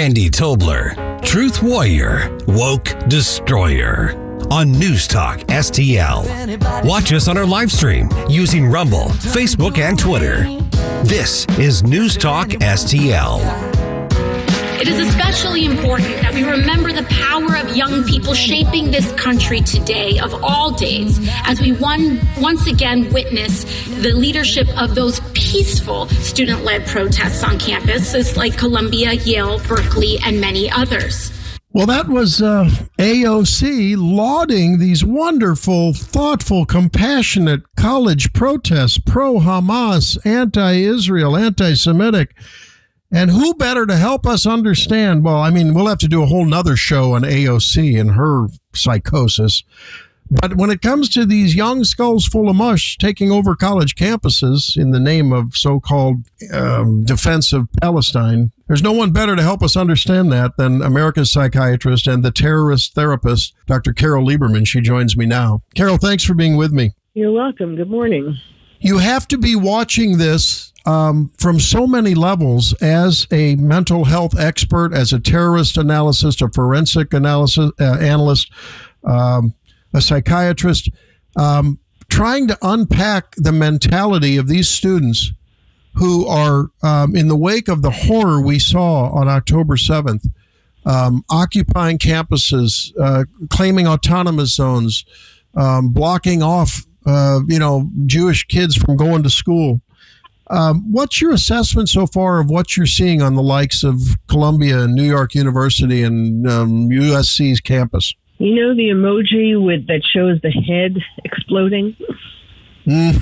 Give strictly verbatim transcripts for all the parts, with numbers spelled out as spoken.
Randy Tobler, Truth Warrior, Woke Destroyer, on News Talk S T L. Watch us on our live stream using Rumble, Facebook, and Twitter. This is News Talk S T L. It is especially important that we remember the power of young people shaping this country today, of all days, as we one, once again witness the leadership of those peaceful student-led protests on campuses like Columbia, Yale, Berkeley, and many others. Well, that was uh, A O C lauding these wonderful, thoughtful, compassionate college protests, pro-Hamas, anti-Israel, anti-Semitic. And who better to help us understand? Well, I mean, we'll have to do a whole nother show on A O C and her psychosis. But when it comes to these young skulls full of mush taking over college campuses in the name of so-called um, defense of Palestine, there's no one better to help us understand that than America's psychiatrist and the terrorist therapist, Doctor Carol Lieberman. She joins me now. Carol, thanks for being with me. You're welcome. Good morning. You have to be watching this um, from so many levels as a mental health expert, as a terrorist analyst, a forensic analysis uh, analyst, um, a psychiatrist, um, trying to unpack the mentality of these students who are um, in the wake of the horror we saw on October seventh, um, occupying campuses, uh, claiming autonomous zones, um, blocking off, uh, you know, Jewish kids from going to school. Um, what's your assessment so far of what you're seeing on the likes of Columbia and New York University and um, U S C's campus? You know the emoji with that shows the head exploding? Mm.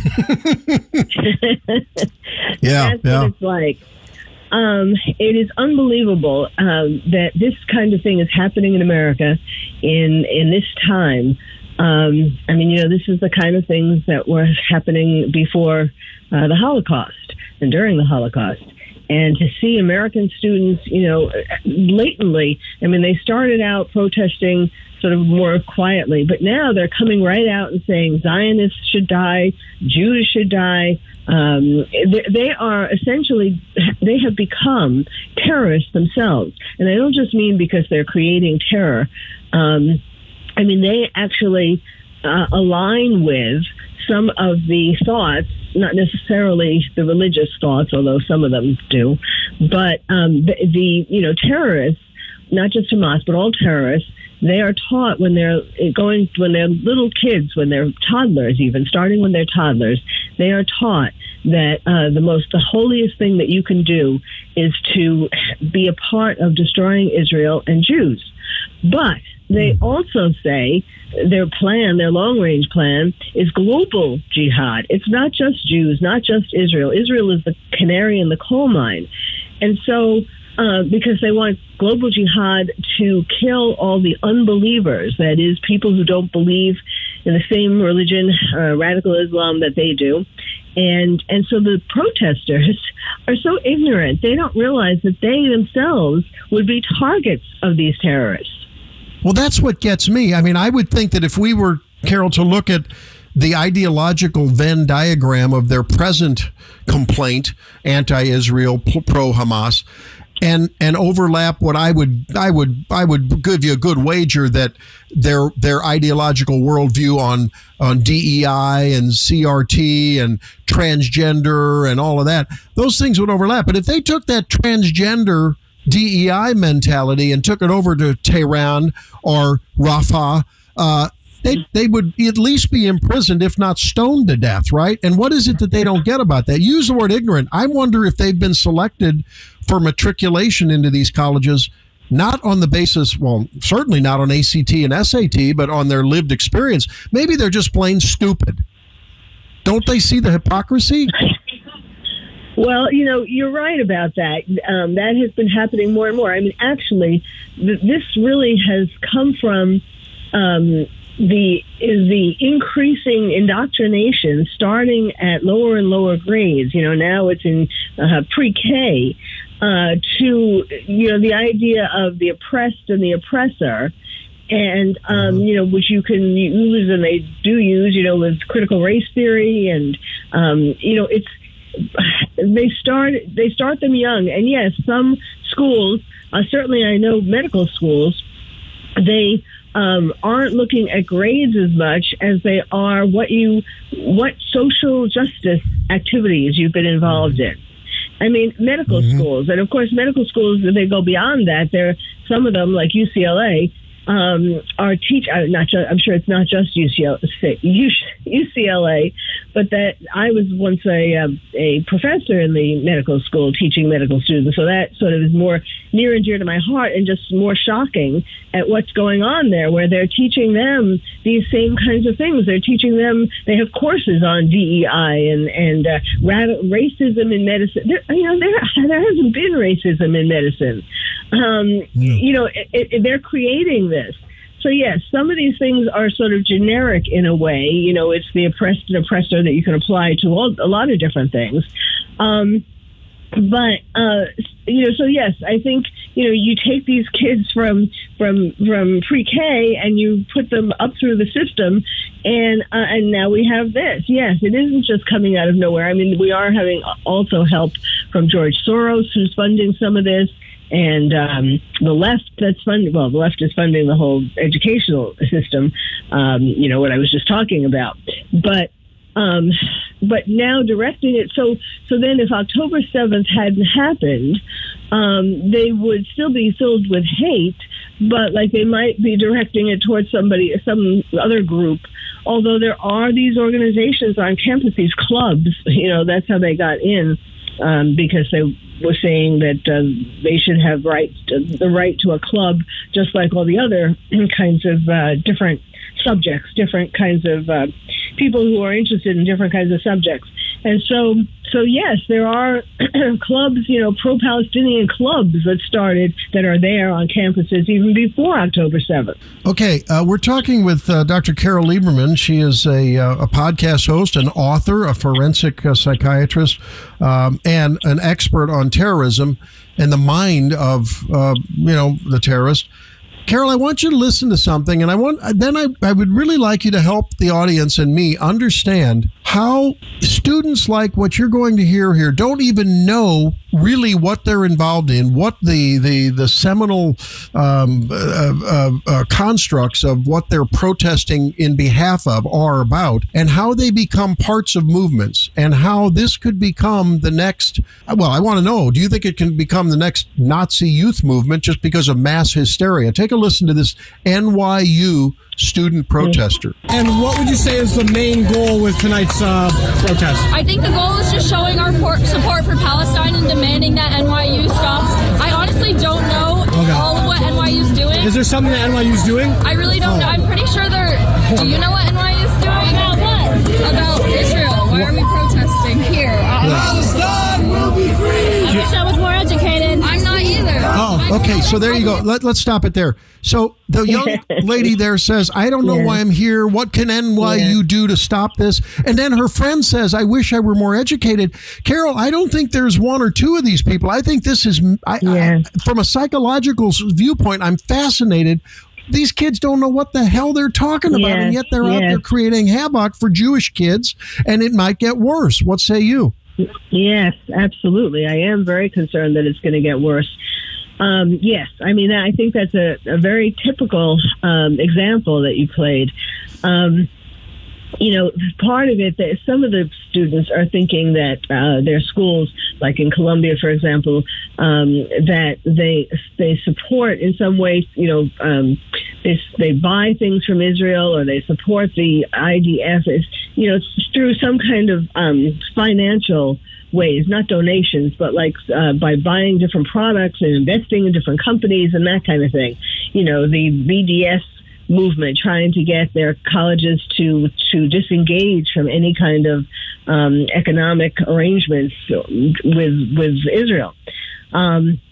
yeah, That's yeah. what it's like. Um, it is unbelievable um, that this kind of thing is happening in America in in this time. Um, I mean, you know, this is the kind of things that were happening before uh, the Holocaust and during the Holocaust. And to see American students, you know, blatantly, I mean, they started out protesting sort of more quietly, but now they're coming right out and saying Zionists should die, Jews should die. Um, they, they are essentially, they have become terrorists themselves. And I don't just mean because they're creating terror. Um, I mean, they actually uh, align with some of the thoughts, not necessarily the religious thoughts, although some of them do, but um, the, the, you know, terrorists, not just Hamas, but all terrorists, they are taught when they're going, when they're little kids, when they're toddlers, even starting when they're toddlers, they are taught that uh, the most, the holiest thing that you can do is to be a part of destroying Israel and Jews. But they also say their plan, their long-range plan, is global jihad. It's not just Jews, not just Israel. Israel is the canary in the coal mine. And so, uh, because they want global jihad to kill all the unbelievers, that is, people who don't believe in the same religion, uh, radical Islam, that they do. And and so the protesters are so ignorant, they don't realize that they themselves would be targets of these terrorists. Well, that's what gets me. I mean, I would think that if we were, Carol, to look at the ideological Venn diagram of their present complaint, anti-Israel, pro-Hamas, and and overlap what I would I would I would give you a good wager that their their ideological worldview on on D E I and C R T and transgender and all of that, those things would overlap. But if they took that transgender D E I mentality and took it over to Tehran or Rafah, uh, they they would at least be imprisoned, if not stoned to death, right? And what is it that they don't get about that? Use the word ignorant. I wonder if they've been selected for matriculation into these colleges, not on the basis, well, certainly not on A C T and S A T, but on their lived experience. Maybe they're just plain stupid. Don't they see the hypocrisy? Well, you know, you're right about that. Um, that has been happening more and more. I mean, actually, th- this really has come from um, the the increasing indoctrination starting at lower and lower grades. You know, now it's in uh, pre-K uh, to, you know, the idea of the oppressed and the oppressor. And, um, you know, which you can use, and they do use, you know, with critical race theory. And, um, you know, it's, they start they start them young, and yes, some schools uh, certainly I know medical schools, they um, aren't looking at grades as much as they are what you, what social justice activities you've been involved in. I mean, medical mm-hmm. schools, and of course, medical schools, they go beyond that. There, some of them, like U C L A, um, are teach. Uh, not just, I'm sure it's not just U C L A, U C L A, but that I was once a um, a professor in the medical school teaching medical students. So that sort of is more near and dear to my heart, and just more shocking at what's going on there, where they're teaching them these same kinds of things. They're teaching them. They have courses on D E I and and uh, racism in medicine. There, you know, there there hasn't been racism in medicine. Um, yeah. You know, it, it, they're creating this. So, yes, some of these things are sort of generic in a way. You know, it's the oppressed and oppressor that you can apply to all, a lot of different things. Um, but, uh, you know, so, yes, I think, you know, you take these kids from from from pre-K and you put them up through the system, and uh, and now we have this. Yes, it isn't just coming out of nowhere. I mean, we are having also help from George Soros, who's funding some of this. And um, the left that's funding, well, the left is funding the whole educational system, um, you know, what I was just talking about. But um, but now directing it, so so then if October seventh hadn't happened, um, they would still be filled with hate, but like they might be directing it towards somebody, some other group. Although there are these organizations on campus, these clubs, you know, that's how they got in. Um, because they were saying that uh, they should have right to, the right to a club, just like all the other kinds of uh, different subjects, different kinds of uh, people who are interested in different kinds of subjects. And so, so yes, there are clubs, you know, pro-Palestinian clubs that started that are there on campuses even before October seventh. Okay, uh, we're talking with uh, Doctor Carol Lieberman. She is a, uh, a podcast host, an author, a forensic uh, psychiatrist, um, and an expert on terrorism and the mind of, uh, you know, the terrorist. Carol, I want you to listen to something, and I want then I, I would really like you to help the audience and me understand how students like what you're going to hear here don't even know really what they're involved in, what the the the seminal um, uh, uh, uh, constructs of what they're protesting in behalf of are about, and how they become parts of movements, and how this could become the next. Well, I want to know, do you think it can become the next Nazi youth movement just because of mass hysteria? Take a listen to this N Y U student protester. And what would you say is the main goal with tonight's uh, protest? I think the goal is just showing our por- support for Palestine and demanding that N Y U stops. I honestly don't know okay. all of what N Y U is doing. Is there something that N Y U is doing? I really don't oh. know. I'm pretty sure they're... Do you know what N Y U is doing? About what? About Israel. Why are we protesting here? Palestine will be free! I wish I was more educated. I'm not either. Oh, okay. So there you go. Let, let's stop it there. So the young lady there says, I don't know yeah. why I'm here. What can N Y U yeah. do to stop this? And then her friend says, I wish I were more educated. Carol, I don't think there's one or two of these people. I think this is, I, yeah. I, from a psychological viewpoint, I'm fascinated. These kids don't know what the hell they're talking about, yeah. and yet they're yeah. out there creating havoc for Jewish kids, and it might get worse. What say you? Yes, absolutely. I am very concerned that it's going to get worse. Um, yes, I mean, I think that's a, a very typical um, example that you played. Um, you know, part of it, that some of the students are thinking that uh, their schools, like in Columbia, for example, um, that they they support in some way, you know, um, they, they buy things from Israel, or they support the I D F, it's, you know, it's through some kind of um, financial ways, not donations, but like uh, by buying different products and investing in different companies and that kind of thing. You know, the B D S movement trying to get their colleges to to disengage from any kind of um, economic arrangements with with Israel. Um,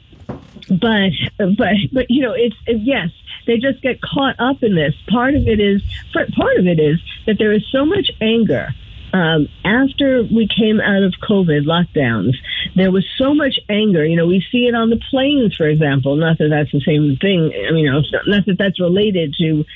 but but but you know, it's it, yes, they just get caught up in this. Part of it is part of it is that there is so much anger. Um, after we came out of COVID lockdowns, there was so much anger. You know, we see it on the planes, for example. Not that that's the same thing. I mean, you know, not, not that that's related to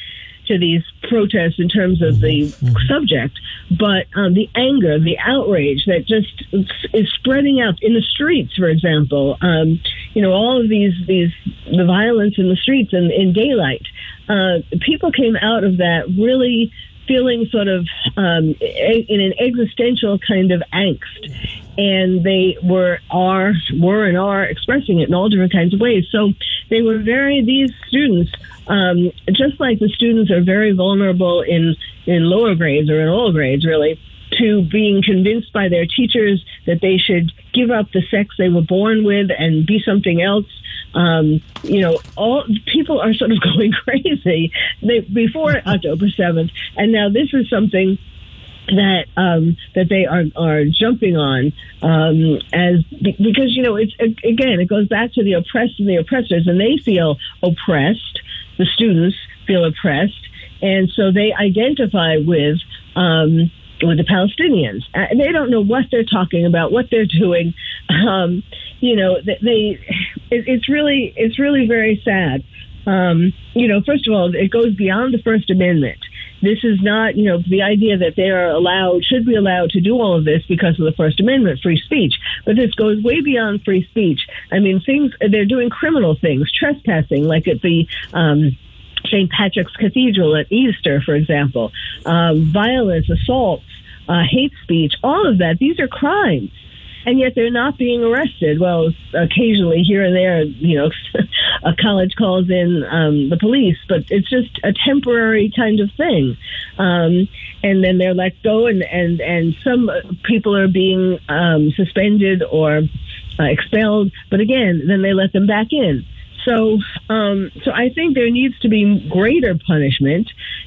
to these protests in terms of the mm-hmm. subject, but um, the anger, the outrage that just is spreading out in the streets, for example. Um, you know, all of these, these the violence in the streets and in daylight. Uh, people came out of that really feeling sort of um, in an existential kind of angst, and they were are were and are expressing it in all different kinds of ways. So they were very these students, um, just like the students are very vulnerable in in lower grades or in all grades, really, to being convinced by their teachers that they should give up the sex they were born with and be something else. Um, you know, all people are sort of going crazy they, before October seventh, and now this is something that um, that they are are jumping on um, as because you know it's again it goes back to the oppressed and the oppressors, and they feel oppressed. The students feel oppressed, and so they identify with. Um, with the Palestinians. Uh, they don't know what they're talking about, what they're doing. Um, you know, they, they it, it's really, it's really very sad. Um, you know, first of all, it goes beyond the First Amendment. This is not, you know, the idea that they are allowed, should be allowed to do all of this because of the First Amendment, free speech. But this goes way beyond free speech. I mean, things, they're doing criminal things, trespassing, like at the, um, Saint Patrick's Cathedral at Easter, for example, um, violence, assaults, uh, hate speech, all of that. These are crimes, and yet they're not being arrested. Well, occasionally here and there, you know, a college calls in um, the police, but it's just a temporary kind of thing. Um, and then they're let go, and, and, and some people are being um, suspended or uh, expelled, but again, then they let them back in. So, um, so I think there needs to be greater punishment,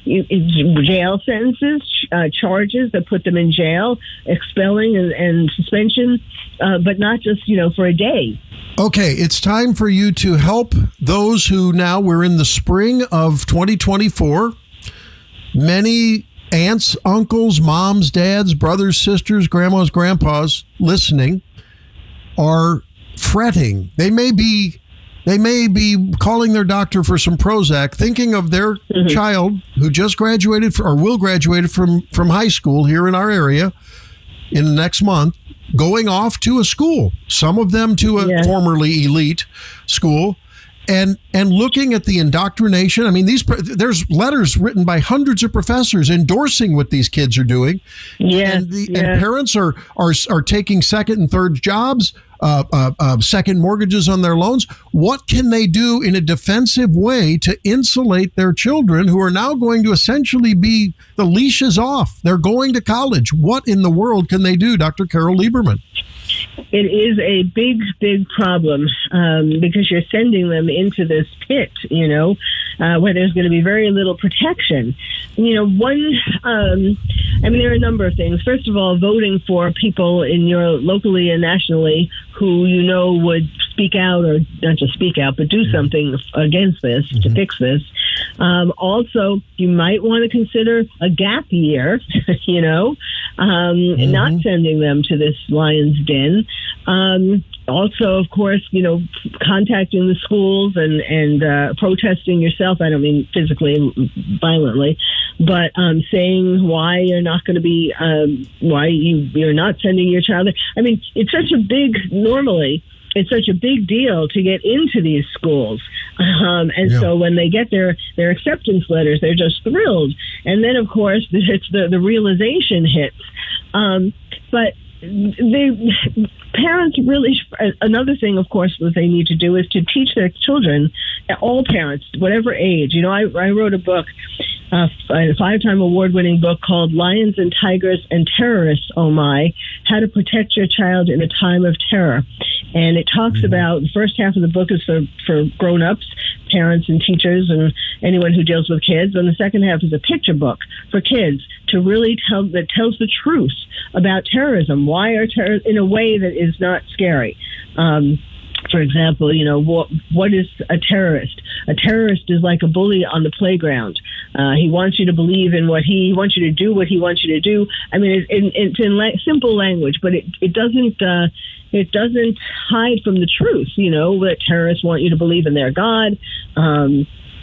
jail sentences, uh, charges that put them in jail, expelling and, and suspension, uh, but not just, you know, for a day. Okay, it's time for you to help those who now we're in the spring of twenty twenty-four. Many aunts, uncles, moms, dads, brothers, sisters, grandmas, grandpas listening are fretting. They may be They may be calling their doctor for some Prozac, thinking of their mm-hmm. child who just graduated for, or will graduate from, from high school here in our area in the next month, going off to a school, some of them to a yeah. formerly elite school, and and looking at the indoctrination. I mean, these there's letters written by hundreds of professors endorsing what these kids are doing. Yeah, and, the, yeah. and parents are, are, are taking second and third jobs, Uh, uh, uh, second mortgages on their loans. What can they do in a defensive way to insulate their children who are now going to essentially be, the leash is off? They're going to college. What in the world can they do, Doctor Carol Lieberman? It is a big, big problem um, because you're sending them into this pit, you know, uh, where there's going to be very little protection. You know, one, um, I mean, there are a number of things. First of all, voting for people in your locally and nationally who you know would speak out, or not just speak out, but do something against this, mm-hmm. to fix this. Um, also, you might want to consider a gap year, you know, um, mm-hmm. not sending them to this lion's den. Um, also, of course, you know, contacting the schools and, and uh, protesting yourself. I don't mean physically, violently, but um, saying why you're not going to be, um, why you, you're not sending your child there. I mean, it's such a big, normally, it's such a big deal to get into these schools. Um, and yeah. so when they get their, their acceptance letters, they're just thrilled. And then, of course, it's the, the realization hits. Um, but they, parents really, another thing, of course, that they need to do is to teach their children, all parents, whatever age. You know, I, I wrote a book, uh, a five-time award-winning book called Lions and Tigers and Terrorists, Oh My, How to Protect Your Child in a Time of Terror. And it talks mm-hmm. about, the first half of the book is for, for grown-ups, parents and teachers and anyone who deals with kids. And the second half is a picture book for kids to really tell, that tells the truth about terrorism. Why are terror in a way that is not scary? Um, For example, you know, what what is a terrorist? A terrorist is like a bully on the playground. Uh, he wants you to believe in what he, he wants you to do what he wants you to do. I mean, it, it, it's in la- simple language, but it it doesn't uh, it doesn't hide from the truth. You know, that terrorists want you to believe in their God. Um,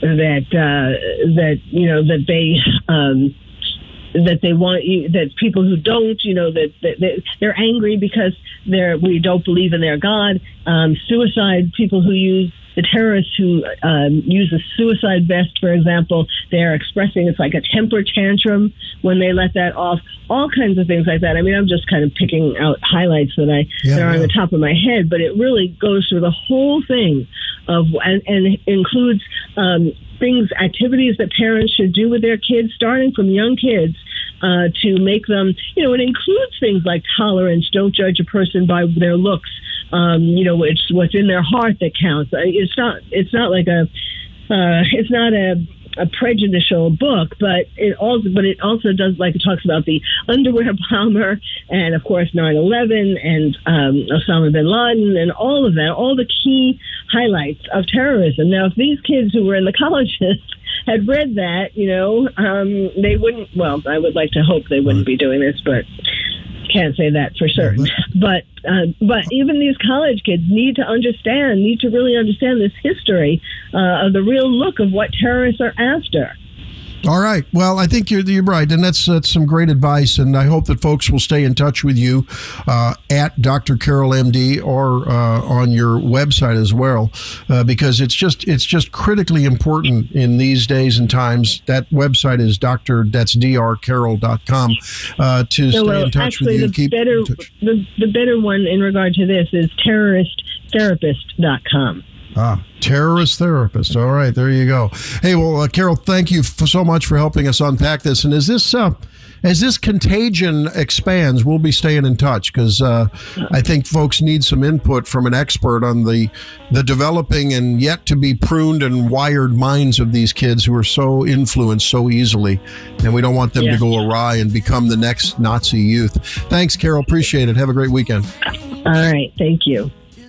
that uh, that you know that they. Um, that they want you, that people who don't, you know, that, that, that they're angry because they're, we don't believe in their God. Um, suicide, people who use, the terrorists who um, use a suicide vest, for example, they're expressing it's like a temper tantrum when they let that off. All kinds of things like that. I mean, I'm just kind of picking out highlights that I yeah, that are yeah. on the top of my head, but it really goes through the whole thing of and, and includes um, things, activities that parents should do with their kids, starting from young kids, uh, to make them, you know, it includes things like tolerance. Don't judge a person by their looks. Um, you know, it's what's in their heart that counts. It's not. It's not like a. Uh, it's not a. a prejudicial book, but it also, but it also does, like, it talks about the underwear bomber and, of course, nine eleven and um, Osama bin Laden and all of that, all the key highlights of terrorism. Now, if these kids who were in the colleges had read that, you know, um, they wouldn't, well, I would like to hope they wouldn't be doing this, but can't say that for certain. But uh, but even these college kids need to understand, need to really understand this history uh, of the real look of what terrorists are after. All right. Well, I think you're you're right, and that's that's some great advice. And I hope that folks will stay in touch with you uh, at Doctor Carroll M D or uh, on your website as well, uh, because it's just it's just critically important in these days and times. That website is Doctor That's D R Carroll dot com uh, to so, stay well, in touch actually, with you. The Keep better in touch. The, the better one in regard to this is terrorist therapist dot com. Ah, terrorist therapist. All right, there you go. Hey, well, uh, Carol, thank you for so much for helping us unpack this. And as this uh, as this contagion expands, we'll be staying in touch because uh, I think folks need some input from an expert on the the developing and yet to be pruned and wired minds of these kids who are so influenced so easily, and we don't want them yeah. to go awry and become the next Nazi youth. Thanks, Carol. Appreciate it. Have a great weekend. All right. Thank you.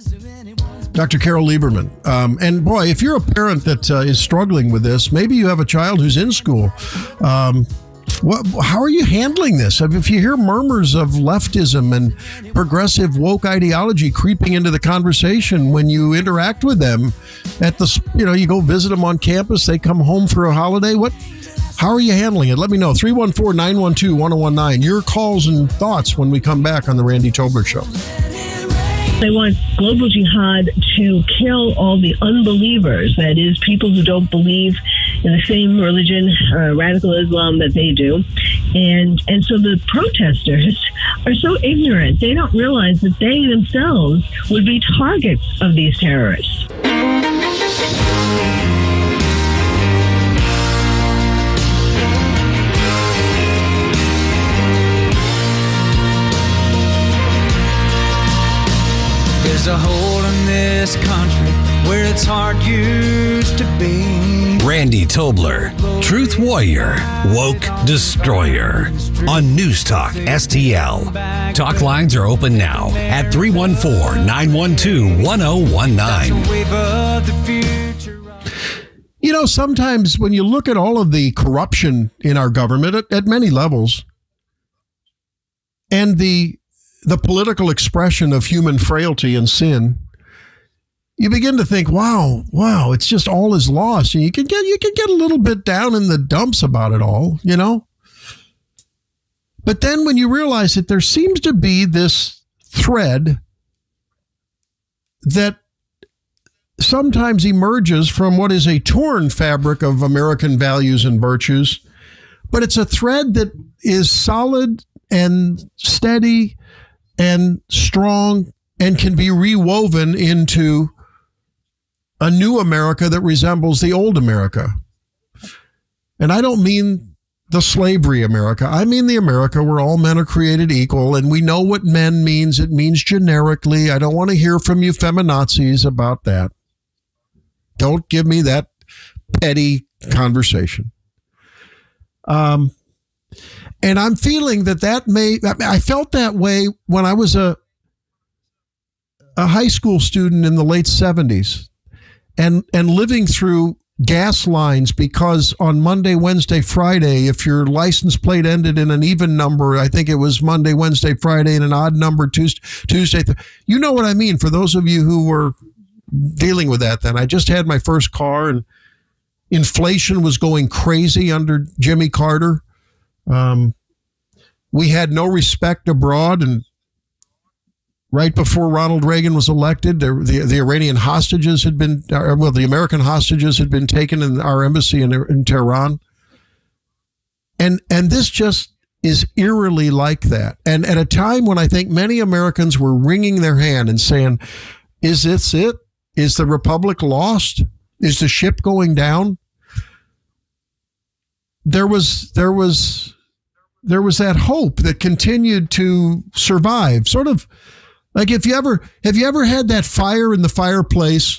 Doctor Carol Lieberman. Um, and boy, if you're a parent that uh, is struggling with this, maybe you have a child who's in school. Um, what, how are you handling this? I mean, if you hear murmurs of leftism and progressive woke ideology creeping into the conversation when you interact with them at the, you know, you go visit them on campus, they come home for a holiday. What? How are you handling it? Let me know. three one four, nine one two, one oh one nine. Your calls and thoughts when we come back on the Randy Tobler Show. They want global jihad to kill all the unbelievers, that is, people who don't believe in the same religion, uh, radical Islam, that they do. And and so the protesters are so ignorant, they don't realize that they themselves would be targets of these terrorists. There's a hole in this country where its heart used to be. Randy Tobler, Truth Warrior, Woke Destroyer on News Talk S T L. Talk lines are open now at three one four, nine one two, one oh one nine. You know, sometimes when you look at all of the corruption in our government at, at many levels and the the political expression of human frailty and sin, you begin to think, wow, wow, it's just all is lost. And you can get you can get a little bit down in the dumps about it all, you know? But then when you realize that there seems to be this thread that sometimes emerges from what is a torn fabric of American values and virtues, but it's a thread that is solid and steady and strong and can be rewoven into a new America that resembles the old America. And I don't mean the slavery America. I mean the America where all men are created equal, and we know what men means. It means generically. I don't want to hear from you feminazis about that. Don't give me that petty conversation. Um, And I'm feeling that that may, I felt that way when I was a a high school student in the late seventies and, and living through gas lines because on Monday, Wednesday, Friday, if your license plate ended in an even number, I think it was Monday, Wednesday, Friday, and an odd number Tuesday, Tuesday. You know what I mean? For those of you who were dealing with that then, I just had my first car and Inflation was going crazy under Jimmy Carter. Um, we had no respect abroad, and right before Ronald Reagan was elected, the, the, the Iranian hostages had been, well, the American hostages had been taken in our embassy in, in Tehran. And, and this just is eerily like that. And at a time when I think many Americans were wringing their hand and saying, is this it? Is the Republic lost? Is the ship going down? There was, there was, there was that hope that continued to survive. Sort of like if you ever, have you ever had that fire in the fireplace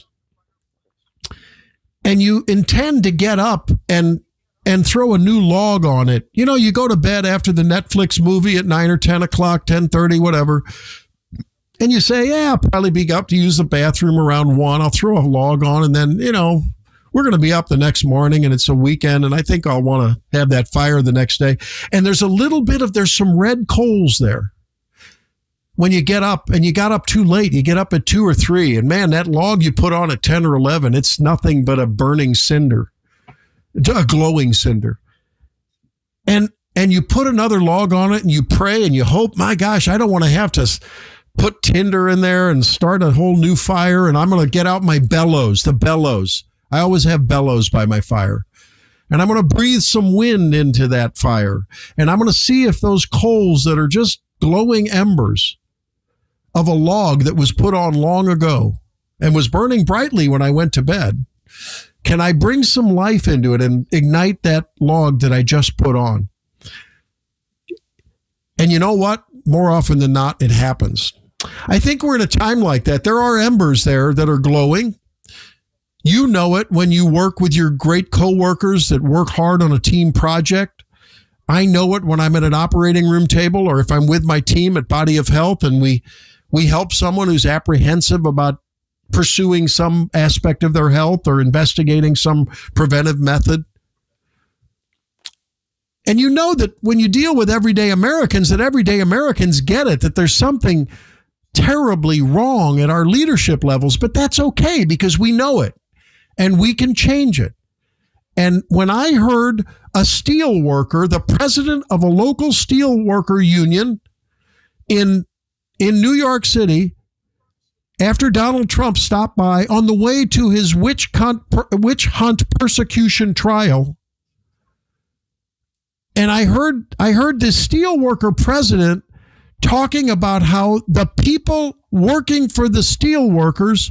and you intend to get up and, and throw a new log on it? You know, you go to bed after the Netflix movie at nine or ten o'clock, ten thirty, whatever. And you say, yeah, I'll probably be up to use the bathroom around one. I'll throw a log on, and then, you know, we're going to be up the next morning and it's a weekend, and I think I'll want to have that fire the next day. And there's a little bit of, there's some red coals there. When you get up, and you got up too late, you get up at two or three, and man, that log you put on at ten or eleven, it's nothing but a burning cinder, a glowing cinder. And, and you put another log on it and you pray and you hope, my gosh, I don't want to have to put tinder in there and start a whole new fire. And I'm going to get out my bellows, the bellows. I always have bellows by my fire. And I'm going to breathe some wind into that fire. And I'm going to see if those coals that are just glowing embers of a log that was put on long ago and was burning brightly when I went to bed, can I bring some life into it and ignite that log that I just put on? And you know what? More often than not, it happens. I think we're in a time like that. There are embers there that are glowing. You know it when you work with your great coworkers that work hard on a team project. I know it when I'm at an operating room table, or if I'm with my team at Body of Health and we we help someone who's apprehensive about pursuing some aspect of their health or investigating some preventive method. And you know that when you deal with everyday Americans, that everyday Americans get it, that there's something terribly wrong at our leadership levels, but that's okay because we know it and we can change it. And when I heard a steel worker, the president of a local steel worker union in, in New York City, after Donald Trump stopped by on the way to his witch hunt, witch hunt persecution trial, and I heard I heard this steelworker president talking about how the people working for the steelworkers,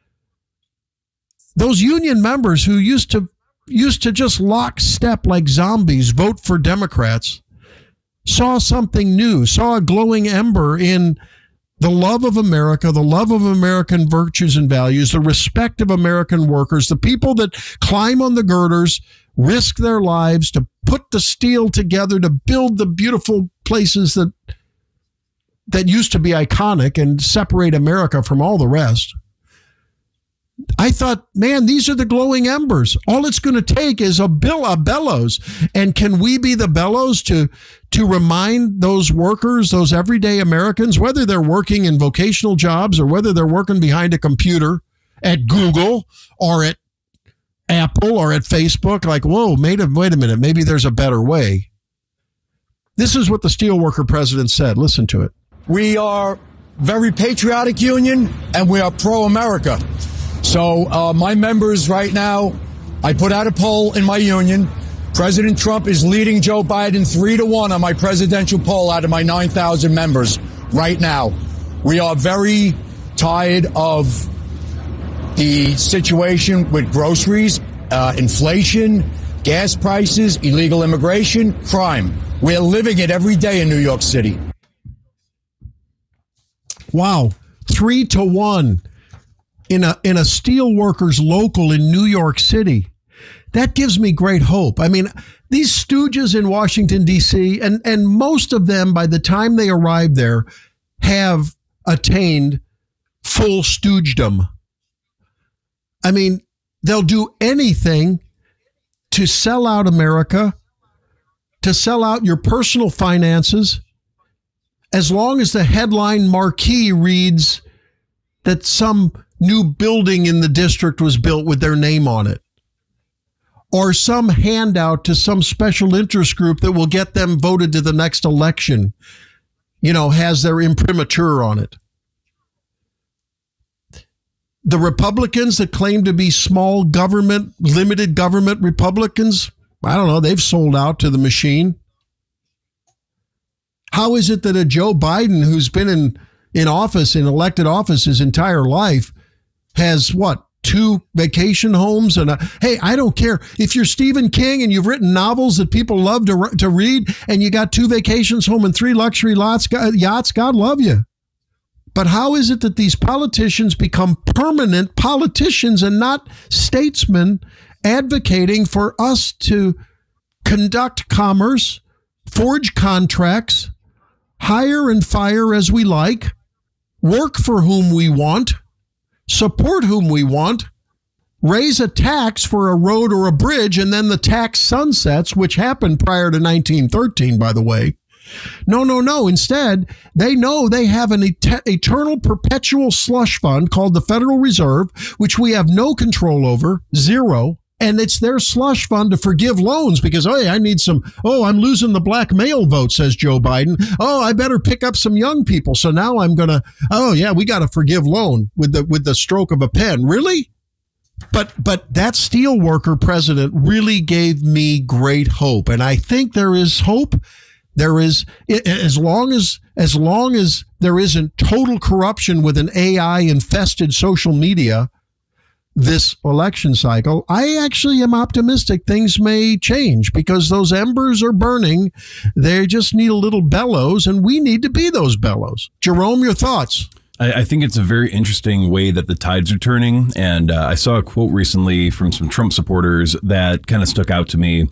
those union members who used to used to just lock step like zombies, vote for Democrats, saw something new, saw a glowing ember in the love of America, the love of American virtues and values, the respect of American workers, the people that climb on the girders, risk their lives to put the steel together to build the beautiful places that that used to be iconic and separate America from all the rest. I thought, man, these are the glowing embers. All it's going to take is a bill, a bellows. And can we be the bellows to, to remind those workers, those everyday Americans, whether they're working in vocational jobs or whether they're working behind a computer at Google or at Apple or at Facebook, like, whoa, wait a, wait a minute, maybe there's a better way. This is what the steelworker president said. Listen to it. We are very patriotic union, and we are pro-America. So uh, my members right now, I put out a poll in my union. President Trump is leading Joe Biden three to one on my presidential poll out of my nine thousand members right now. We are very tired of the situation with groceries, uh, inflation, gas prices, illegal immigration, crime. We're living it every day in New York City. Wow. Three to one in a in a steelworkers local in New York City. That gives me great hope. I mean, these stooges in Washington, D C, and, and most of them, by the time they arrive there, have attained full stoogedom. I mean, they'll do anything to sell out America, to sell out your personal finances, as long as the headline marquee reads that some new building in the district was built with their name on it, or some handout to some special interest group that will get them voted to the next election, you know, has their imprimatur on it. The Republicans that claim to be small government, limited government Republicans, I don't know, they've sold out to the machine. How is it that a Joe Biden, who's been in, in office, in elected office his entire life, has what, two vacation homes? And a, hey, I don't care. If you're Stephen King and you've written novels that people love to, to read, and you got two vacations home and three luxury lots, yachts, God love you. But how is it that these politicians become permanent politicians and not statesmen advocating for us to conduct commerce, forge contracts, hire and fire as we like, work for whom we want, support whom we want, raise a tax for a road or a bridge, and then the tax sunsets, which happened prior to nineteen thirteen, by the way. No, no, no. Instead, they know they have an et- eternal perpetual slush fund called the Federal Reserve, which we have no control over, zero. And it's their slush fund to forgive loans because, oh, yeah, I need some, oh, I'm losing the black male vote, says Joe Biden. Oh, I better pick up some young people. So now I'm going to, oh, yeah, we got to forgive loan with the with the stroke of a pen. Really? But but that steelworker president really gave me great hope. And I think there is hope. There is, as long as as long as there isn't total corruption with an A I infested social media this election cycle, I actually am optimistic things may change because those embers are burning. They just need a little bellows, and we need to be those bellows. Jerome, your thoughts? I, I think it's a very interesting way that the tides are turning. And uh, I saw a quote recently from some Trump supporters that kind of stuck out to me.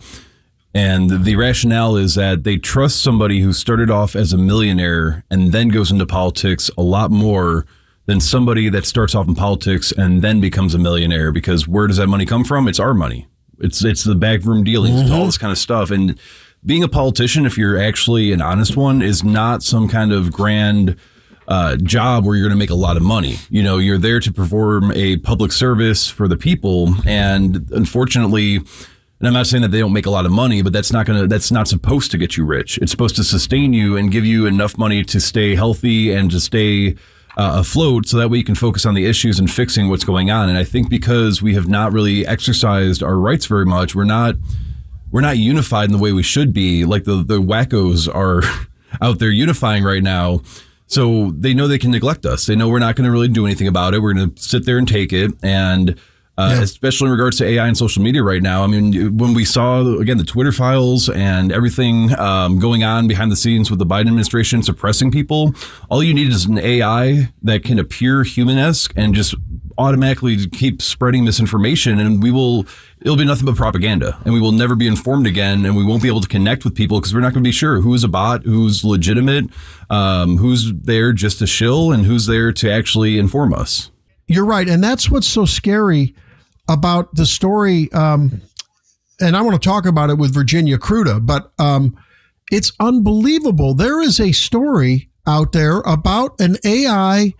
And the rationale is that they trust somebody who started off as a millionaire and then goes into politics a lot more than somebody that starts off in politics and then becomes a millionaire, because where does that money come from? It's our money. It's it's the backroom dealings, mm-hmm. all this kind of stuff. And being a politician, if you're actually an honest one, is not some kind of grand uh, job where you're going to make a lot of money. You know, you're there to perform a public service for the people. And unfortunately, and I'm not saying that they don't make a lot of money, but that's not going to, that's not supposed to get you rich. It's supposed to sustain you and give you enough money to stay healthy and to stay uh, afloat, so that way you can focus on the issues and fixing what's going on. And I think because we have not really exercised our rights very much, we're not, we're not unified in the way we should be. Like the, the wackos are out there unifying right now. So they know they can neglect us. They know we're not going to really do anything about it. We're going to sit there and take it. And Uh, yeah. especially in regards to A I and social media right now. I mean, when we saw, again, the Twitter files and everything um, going on behind the scenes with the Biden administration suppressing people, all you need is an A I that can appear human-esque and just automatically keep spreading misinformation, and we will, it'll be nothing but propaganda, and we will never be informed again, and we won't be able to connect with people because we're not going to be sure who's a bot, who's legitimate, um, who's there just to shill, and who's there to actually inform us. You're right. And that's what's so scary about the story, um, and I want to talk about it with Virginia Kruta, but um, it's unbelievable. There is a story out there about an A I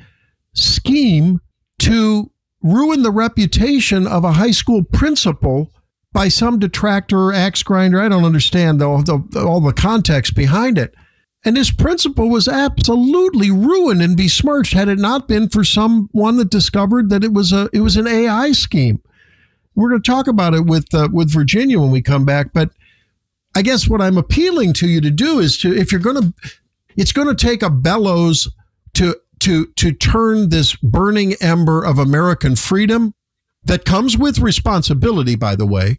scheme to ruin the reputation of a high school principal by some detractor or axe grinder. I don't understand the, the, all the context behind it. And this principal was absolutely ruined and besmirched had it not been for someone that discovered that it was a it was an A I scheme. We're going to talk about it with uh, with Virginia when we come back. But I guess what I'm appealing to you to do is to, if you're going to, it's going to take a bellows to to to turn this burning ember of American freedom that comes with responsibility, by the way,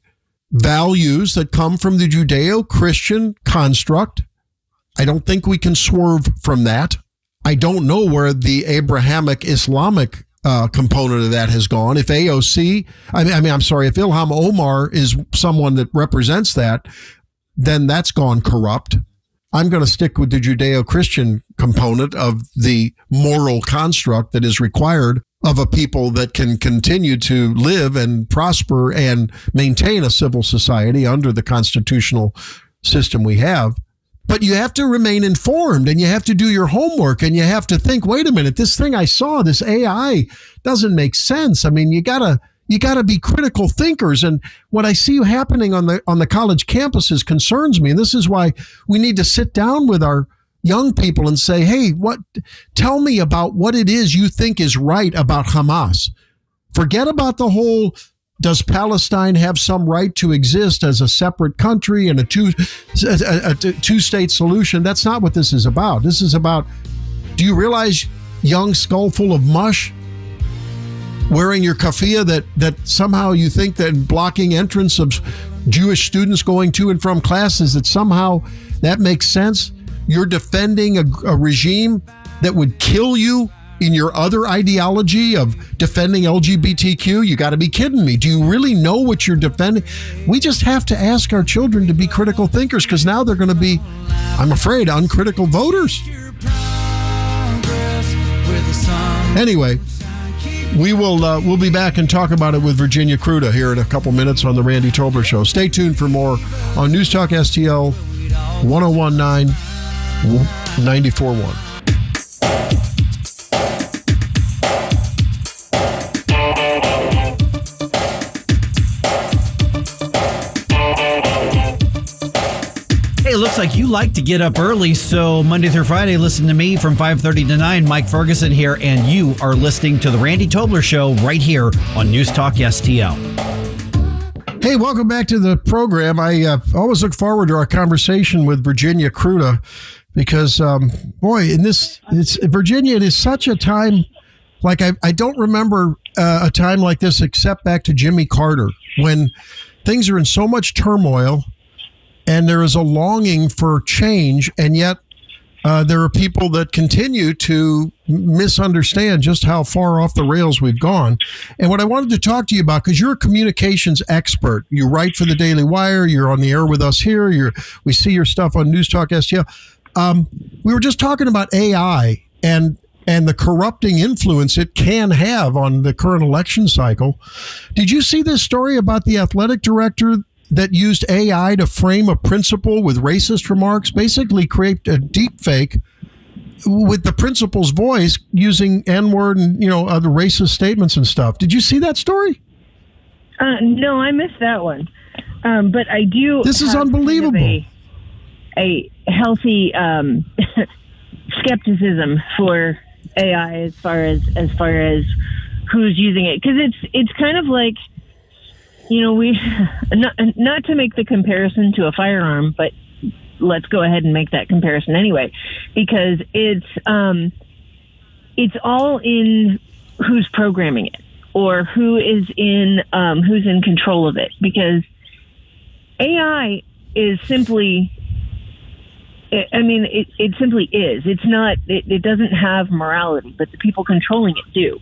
values that come from the Judeo-Christian construct. I don't think we can swerve from that. I don't know where the Abrahamic Islamic uh, component of that has gone. If A O C, I mean, I mean, I'm sorry, if Ilhan Omar is someone that represents that, then that's gone corrupt. I'm going to stick with the Judeo-Christian component of the moral construct that is required of a people that can continue to live and prosper and maintain a civil society under the constitutional system we have. But you have to remain informed, and you have to do your homework, and you have to think, wait a minute, this thing I saw, this A I doesn't make sense. I mean, you gotta, you got to be critical thinkers. And what I see happening on the on the college campuses concerns me. And this is why we need to sit down with our young people and say, hey, what? Tell me about what it is you think is right about Hamas. Forget about the whole, does Palestine have some right to exist as a separate country and a two a, a two-state solution? That's not what this is about. This is about, do you realize, young skull full of mush, wearing your keffiyeh, that that somehow you think that blocking entrance of Jewish students going to and from classes, that somehow that makes sense? You're defending a, a regime that would kill you in your other ideology of defending L G B T Q? You got to be kidding me. Do you really know what you're defending? We just have to ask our children to be critical thinkers, because now they're going to be, I'm afraid, uncritical voters. Anyway, we will uh, we'll be back and talk about it with Virginia Kruta here in a couple minutes on the Randy Tobler Show. Stay tuned for more on News Talk S T L one oh one point nine, ninety-four point one. It looks like you like to get up early, so Monday through Friday, listen to me from five thirty to nine. Mike Ferguson here, and you are listening to the Randy Tobler Show right here on News Talk S T L. Hey, welcome back to the program. I uh, always look forward to our conversation with Virginia Kruta, because, um, boy, in this, it's Virginia, it is such a time, like I, I don't remember uh, a time like this except back to Jimmy Carter, when things are in so much turmoil. And there is a longing for change, and yet uh, there are people that continue to misunderstand just how far off the rails we've gone. And what I wanted to talk to you about, because you're a communications expert, you write for the Daily Wire, you're on the air with us here, you're, we see your stuff on News Talk S T L. Um, we were just talking about A I and and the corrupting influence it can have on the current election cycle. Did you see this story about the athletic director that used A I to frame a principal with racist remarks, basically create a deep fake with the principal's voice using N-word and, you know, other racist statements and stuff? Did you see that story? Uh, no, I missed that one. Um, but I do. This is unbelievable. Kind of a, a healthy um, skepticism for A I as far as as far as who's using it, because it's it's kind of like, you know, we not, not to make the comparison to a firearm, but let's go ahead and make that comparison anyway, because it's um, it's all in who's programming it, or who is in um, who's in control of it. Because A I is simply, I mean, it, it simply is. It's not. It, it doesn't have morality, but the people controlling it do.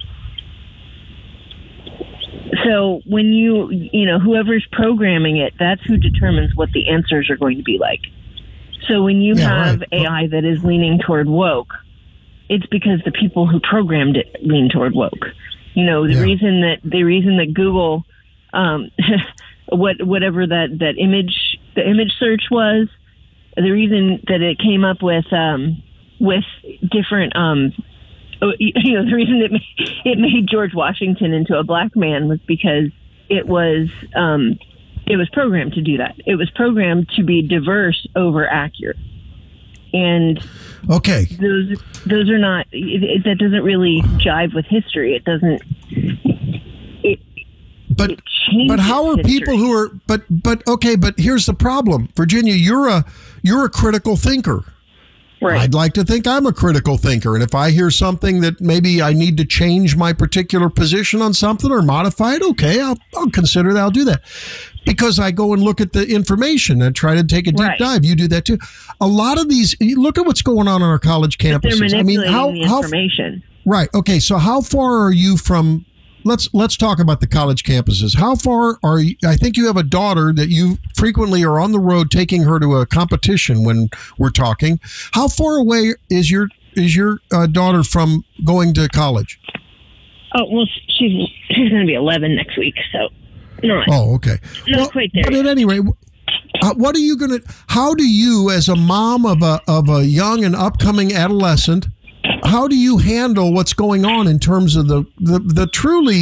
So when you, you know, whoever's programming it, that's who determines what the answers are going to be like. So when you yeah, have right. A I that is leaning toward woke, it's because the people who programmed it lean toward woke. You know, the yeah. reason that the reason that Google, um, what whatever that, that image the image search was, the reason that it came up with um, with different. Um, You know, the reason it made, it made George Washington into a black man was because it was um, it was programmed to do that. It was programmed to be diverse over accurate, and okay, those those are not. It, it, that doesn't really jive with history. It doesn't. It, but it but how are history. people who are but but okay? But here's the problem, Virginia. You're a you're a critical thinker. Right. I'd like to think I'm a critical thinker. And if I hear something that maybe I need to change my particular position on something or modify it, okay, I'll, I'll consider that. I'll do that. Because I go and look at the information and try to take a deep right. dive. You do that too. A lot of these, look at what's going on on our college campuses. But they're manipulating I mean, how, the information. How, right. Okay. So how far are you from, let's let's talk about the college campuses. How far are you, I think you have a daughter that you frequently are on the road taking her to a competition when we're talking. How far away is your is your uh, daughter from going to college? Oh, well, she's she's going to be eleven next week, so not. Oh, okay. Not well, quite there. But at any rate, uh, what are you going to? How do you, as a mom of a of a young and upcoming adolescent, how do you handle what's going on in terms of the the, the truly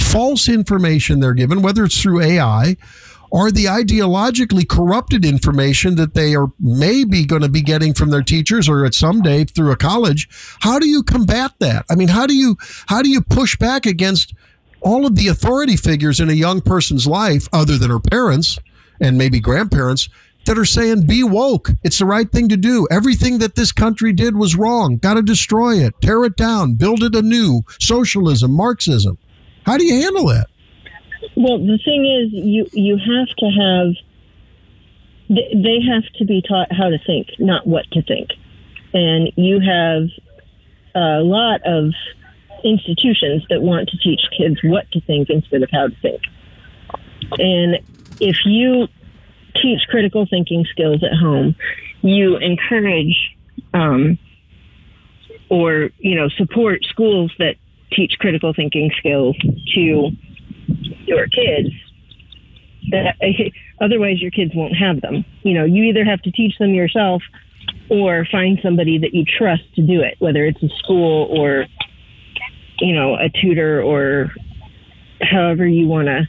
false information they're given, whether it's through A I or the ideologically corrupted information that they are maybe going to be getting from their teachers or at some day through a college. How do you combat that? I mean, how do you how do you push back against all of the authority figures in a young person's life, other than her parents and maybe grandparents, that are saying, be woke. It's the right thing to do. Everything that this country did was wrong. Got to destroy it, tear it down, build it anew. Socialism, Marxism. How do you handle that? Well, the thing is, you, you have to have, they have to be taught how to think, not what to think. And you have a lot of institutions that want to teach kids what to think instead of how to think. And if you teach critical thinking skills at home, you encourage um, or, you know, support schools that teach critical thinking skills to your kids, that otherwise your kids won't have them. You know, you either have to teach them yourself or find somebody that you trust to do it, whether it's a school or, you know, a tutor or however you want to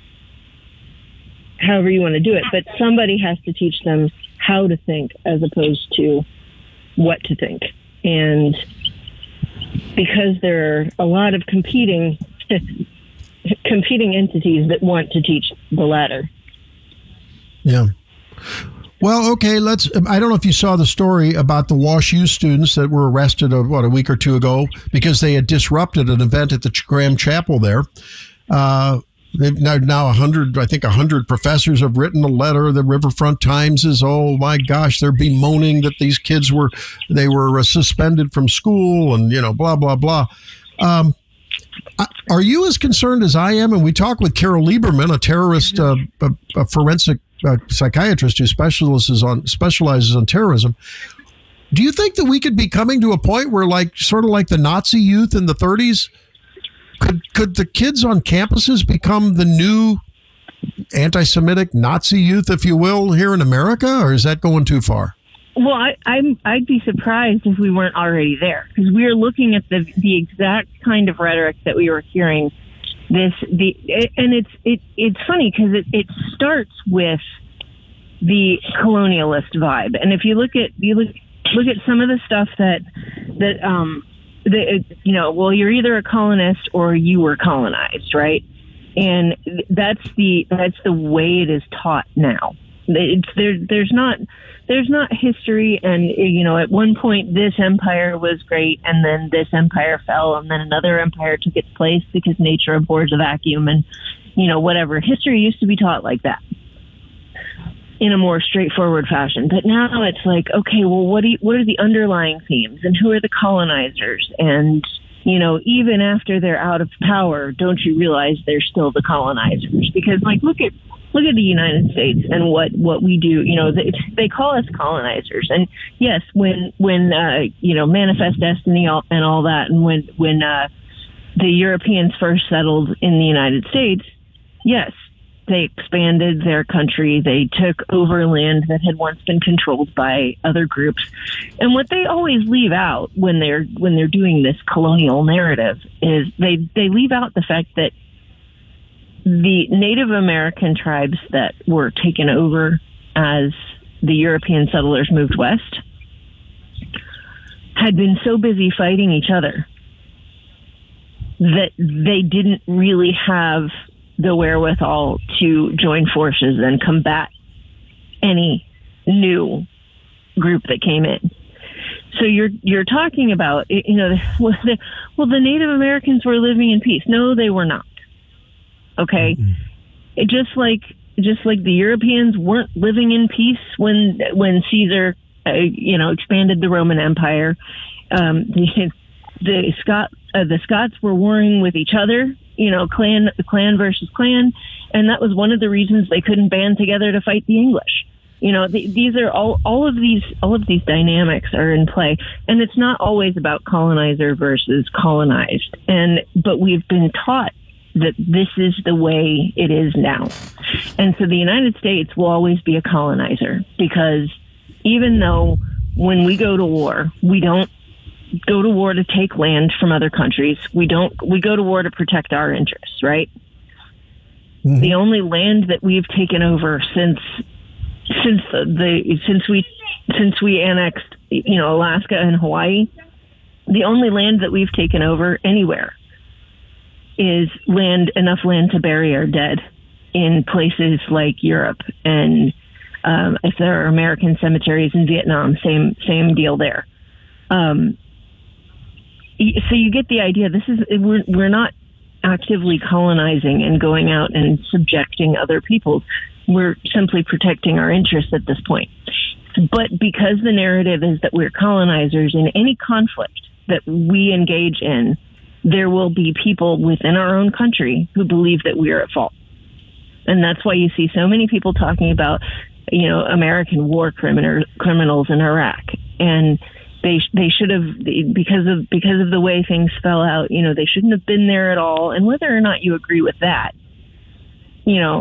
however you want to do it. But somebody has to teach them how to think as opposed to what to think. And because there are a lot of competing competing entities that want to teach the latter. Yeah. Well, okay, let's, I don't know if you saw the story about the Wash U students that were arrested, a, what, a week or two ago because they had disrupted an event at the Graham Chapel there. Uh, they've now, now one hundred, I think one hundred professors have written a letter. The Riverfront Times is, oh my gosh, they're bemoaning that these kids were, they were uh, suspended from school and, you know, blah, blah, blah. Um, are you as concerned as I am? And we talked with Carol Lieberman, a terrorist, uh, a, a forensic uh, psychiatrist who specializes on specializes on terrorism. Do you think that we could be coming to a point where, like, sort of like the Nazi youth in the thirties, could could the kids on campuses become the new anti-Semitic Nazi youth, if you will, here in America, or is that going too far? Well, I, I'm, I'd be surprised if we weren't already there, because we are looking at the the exact kind of rhetoric that we were hearing. This the it, and it's it it's funny because it, it starts with the colonialist vibe, and if you look at you look look at some of the stuff that that um the you know well you're either a colonist or you were colonized, right? And that's the that's the way it is taught now. It's there. There's not. There's not history, and you know, at one point this empire was great, and then this empire fell, and then another empire took its place because nature abhors a vacuum, and you know, whatever. History used to be taught like that in a more straightforward fashion, but now it's like, okay, well, what do you, what are the underlying themes, and who are the colonizers, and you know, even after they're out of power, don't you realize they're still the colonizers? Because, like, look at look at the United States and what, what we do. You know, they, they call us colonizers. And yes, when when uh, you know, Manifest Destiny and all that, and when when uh, the Europeans first settled in the United States, yes, they expanded their country. They took over land that had once been controlled by other groups. And what they always leave out when they're when they're doing this colonial narrative is they, they leave out the fact that the Native American tribes that were taken over as the European settlers moved west had been so busy fighting each other that they didn't really have the wherewithal to join forces and combat any new group that came in. So you're you're talking about, you know, well the, well, the Native Americans were living in peace. No, they were not. Okay, mm-hmm. It just like just like the Europeans weren't living in peace when when Caesar, uh, you know, expanded the Roman Empire. Um, the the Scot uh, the Scots were warring with each other. You know, clan clan versus clan, and that was one of the reasons they couldn't band together to fight the English. You know, the, these are all all of these all of these dynamics are in play, and it's not always about colonizer versus colonized. And but we've been taught that this is the way it is now, and so the United States will always be a colonizer, because even though when we go to war, we don't go to war to take land from other countries. We don't. We go to war to protect our interests, right? Mm-hmm. The only land that we've taken over since since the, the since we since we annexed, you know, Alaska and Hawaii, the only land that we've taken over anywhere is land enough land to bury our dead in places like Europe, and um, if there are American cemeteries in Vietnam, same same deal there. Um, so you get the idea. This is we're we're not actively colonizing and going out and subjecting other peoples. We're simply protecting our interests at this point. But because the narrative is that we're colonizers, in any conflict that we engage in, there will be people within our own country who believe that we are at fault. And that's why you see so many people talking about, you know, American war criminal, criminals in Iraq. And They they should have, because of because of the way things fell out, you know, they shouldn't have been there at all. And whether or not you agree with that, you know,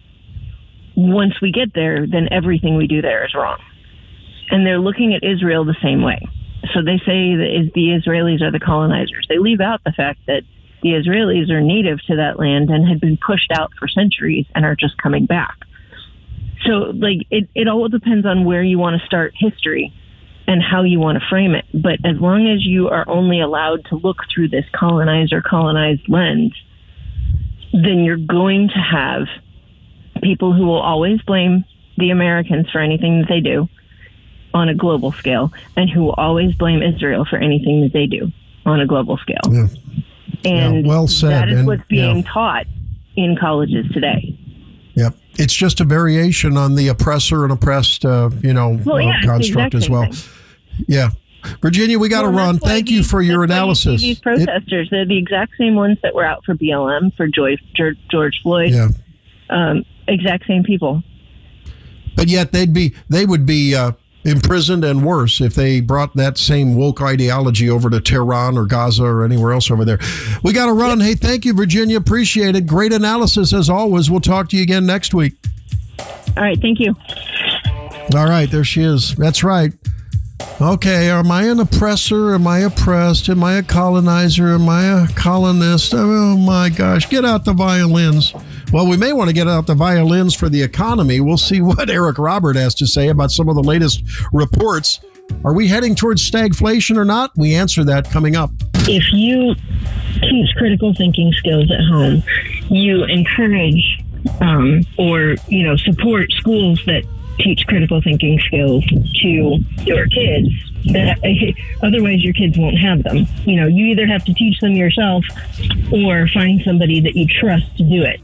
once we get there, then everything we do there is wrong. And they're looking at Israel the same way. So they say that the Israelis are the colonizers. They leave out the fact that the Israelis are native to that land and had been pushed out for centuries and are just coming back. So, like, it, it all depends on where you want to start history and how you want to frame it. But as long as you are only allowed to look through this colonizer colonized lens, then you're going to have people who will always blame the Americans for anything that they do on a global scale, and who will always blame Israel for anything that they do on a global scale. Yeah. And yeah, well said. That is and, what's being yeah. taught in colleges today. Yep. It's just a variation on the oppressor and oppressed, uh, you know, well, yeah, uh, construct as well. Thing. Yeah. Virginia, we got to well, run. Thank you for your analysis. You these protesters, it, they're the exact same ones that were out for B L M, for George, George Floyd. Yeah. Um, exact same people. But yet they'd be, they would be uh, imprisoned and worse if they brought that same woke ideology over to Tehran or Gaza or anywhere else over there. We got to run. Yep. Hey, thank you, Virginia. Appreciate it. Great analysis as always. We'll talk to you again next week. All right. Thank you. All right. There she is. That's right. Okay, am I an oppressor? Am I oppressed? Am I a colonizer? Am I a colonist? Oh my gosh, get out the violins. Well, we may want to get out the violins for the economy. We'll see what Eric Robert has to say about some of the latest reports. Are we heading towards stagflation or not? We answer that coming up. If you teach critical thinking skills at home, you encourage um, or, you know, support schools that teach critical thinking skills to your kids. That, otherwise, your kids won't have them. You know, you either have to teach them yourself or find somebody that you trust to do it.